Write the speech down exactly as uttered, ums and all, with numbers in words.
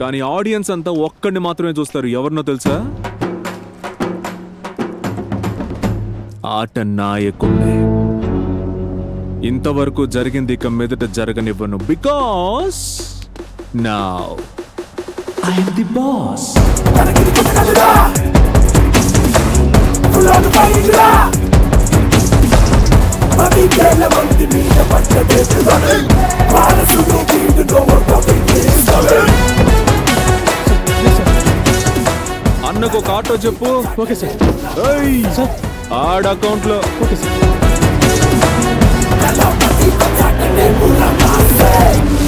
కానీ ఆడియన్స్ అంతా ఒక్కడిని మాత్రమే చూస్తారు. ఎవరినో తెలుసా? ఆట నాయకుణ్ణి. ఇంతవరకు జరిగింది ఇక మీదట జరగనివ్వను. Because now I am the boss. అన్నకు ఒక ఆటో చెప్పు. Okay sir. సార్ ఆడ అకౌంట్ లో. Okay sir.